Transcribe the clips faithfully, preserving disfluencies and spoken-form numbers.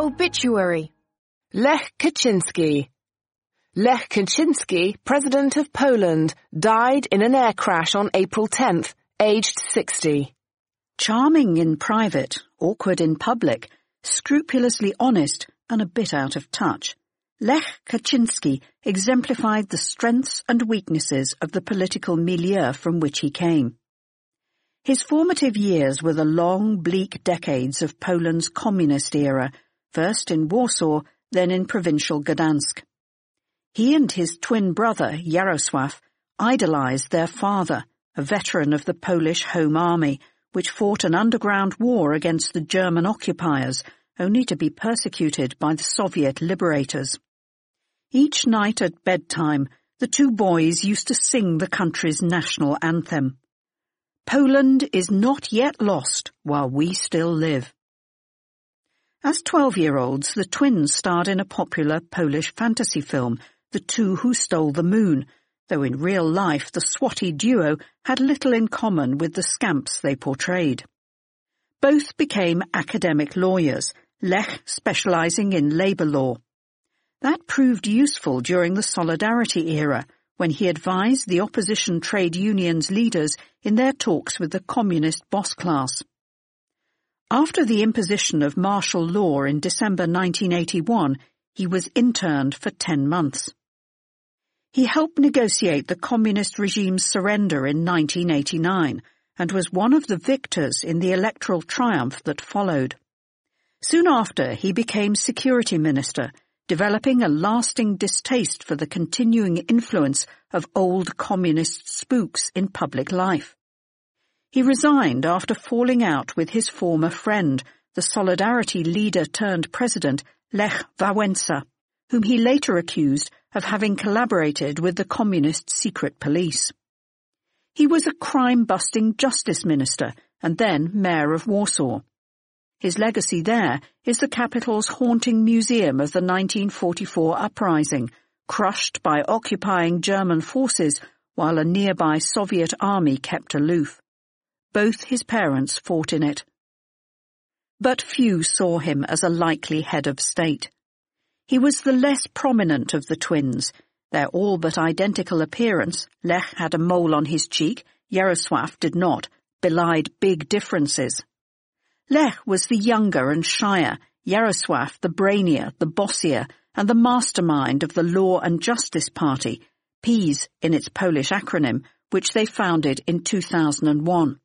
Obituary. Lech Kaczynski. Lech Kaczynski, President of Poland, died in an air crash on April tenth, aged sixty. Charming in private, awkward in public, scrupulously honest and a bit out of touch, Lech Kaczynski exemplified the strengths and weaknesses of the political milieu from which he came. His formative years were the long, bleak decades of Poland's communist era, first in Warsaw, then in provincial Gdansk. He and his twin brother, Jarosław, idolized their father, a veteran of the Polish Home Army, which fought an underground war against the German occupiers, only to be persecuted by the Soviet liberators. Each night at bedtime, the two boys used to sing the country's national anthem. Poland is not yet lost while we still live. As twelve-year-olds, the twins starred in a popular Polish fantasy film, The Two Who Stole the Moon, though in real life the swotty duo had little in common with the scamps they portrayed. Both became academic lawyers, Lech specializing in labor law. That proved useful during the Solidarity era, when he advised the opposition trade unions' leaders in their talks with the communist boss class. After the imposition of martial law in December nineteen eighty-one, he was interned for ten months. He helped negotiate the communist regime's surrender in nineteen eighty-nine and was one of the victors in the electoral triumph that followed. Soon after, he became security minister, developing a lasting distaste for the continuing influence of old communist spooks in public life. He resigned after falling out with his former friend, the Solidarity leader-turned-president Lech Wałęsa, whom he later accused of having collaborated with the communist secret police. He was a crime-busting justice minister and then mayor of Warsaw. His legacy there is the capital's haunting museum of the nineteen forty-four uprising, crushed by occupying German forces while a nearby Soviet army kept aloof. Both his parents fought in it. But few saw him as a likely head of state. He was the less prominent of the twins. Their all but identical appearance, Lech had a mole on his cheek, Jarosław did not, belied big differences. Lech was the younger and shyer, Jarosław the brainier, the bossier, and the mastermind of the Law and Justice Party, PiS in its Polish acronym, which they founded in two thousand one.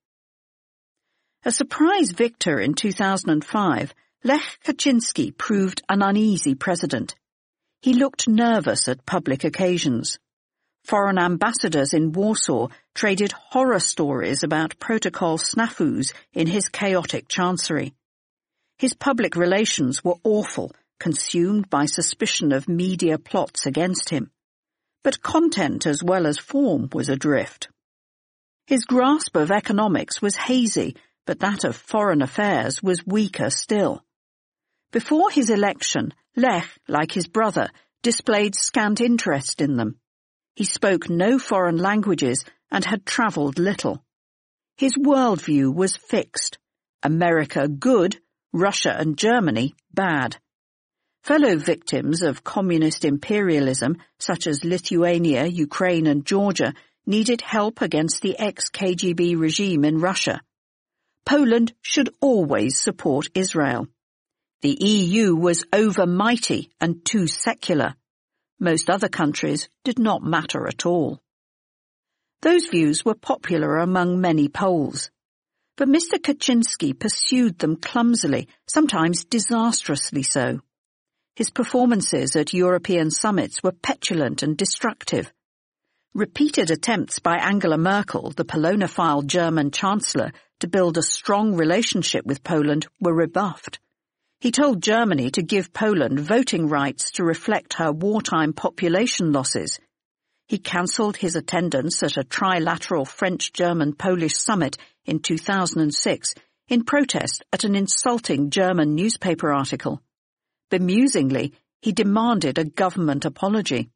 A surprise victor in two thousand five, Lech Kaczynski proved an uneasy president. He looked nervous at public occasions. Foreign ambassadors in Warsaw traded horror stories about protocol snafus in his chaotic chancery. His public relations were awful, consumed by suspicion of media plots against him. But content as well as form was adrift. His grasp of economics was hazy, but that of foreign affairs was weaker still. Before his election, Lech, like his brother, displayed scant interest in them. He spoke no foreign languages and had travelled little. His worldview was fixed. America good, Russia and Germany bad. Fellow victims of communist imperialism, such as Lithuania, Ukraine and Georgia, needed help against the ex-K G B regime in Russia. Poland should always support Israel. The E U was over-mighty and too secular. Most other countries did not matter at all. Those views were popular among many Poles. But Mister Kaczynski pursued them clumsily, sometimes disastrously so. His performances at European summits were petulant and destructive. Repeated attempts by Angela Merkel, the Polonophile German Chancellor, to build a strong relationship with Poland were rebuffed. He told Germany to give Poland voting rights to reflect her wartime population losses. He cancelled his attendance at a trilateral French-German-Polish summit in two thousand six in protest at an insulting German newspaper article. Bemusingly, he demanded a government apology.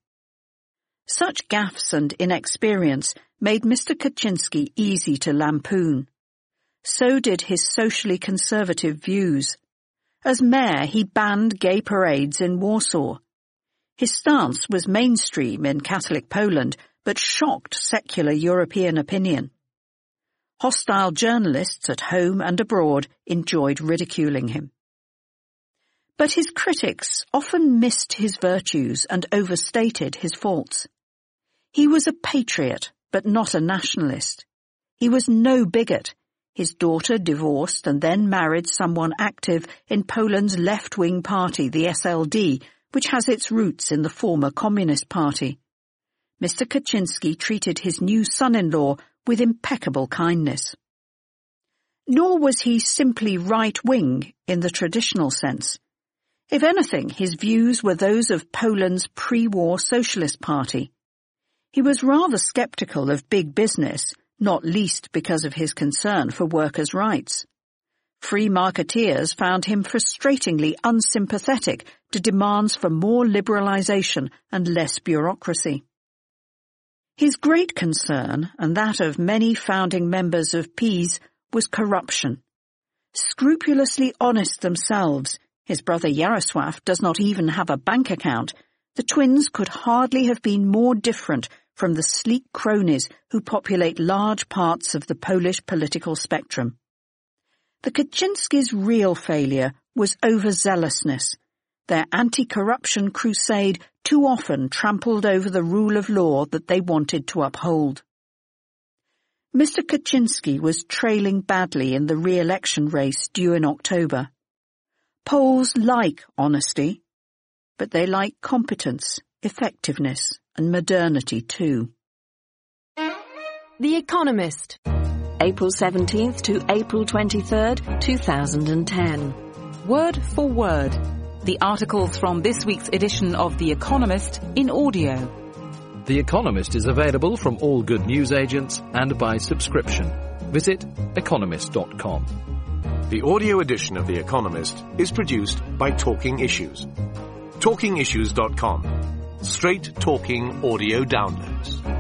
Such gaffes and inexperience made Mister Kaczynski easy to lampoon. So did his socially conservative views. As mayor, he banned gay parades in Warsaw. His stance was mainstream in Catholic Poland, but shocked secular European opinion. Hostile journalists at home and abroad enjoyed ridiculing him. But his critics often missed his virtues and overstated his faults. He was a patriot, but not a nationalist. He was no bigot. His daughter divorced and then married someone active in Poland's left-wing party, the S L D, which has its roots in the former Communist Party. Mister Kaczynski treated his new son-in-law with impeccable kindness. Nor was he simply right-wing in the traditional sense. If anything, his views were those of Poland's pre-war Socialist Party. He was rather sceptical of big business, not least because of his concern for workers' rights. Free marketeers found him frustratingly unsympathetic to demands for more liberalisation and less bureaucracy. His great concern, and that of many founding members of PiS, was corruption. Scrupulously honest themselves, his brother Jarosław does not even have a bank account, the twins could hardly have been more different from the sleek cronies who populate large parts of the Polish political spectrum. The Kaczynskis' real failure was overzealousness. Their anti-corruption crusade too often trampled over the rule of law that they wanted to uphold. Mister Kaczynski was trailing badly in the re-election race due in October. Poles like honesty, but they like competence, effectiveness, and modernity too. The Economist. April seventeenth to April twenty-third, two thousand ten. Word for word. The articles from this week's edition of The Economist in audio. The Economist is available from all good news agents and by subscription. Visit economist dot com. The audio edition of The Economist is produced by Talking Issues. talking issues dot com. Straight talking audio downloads.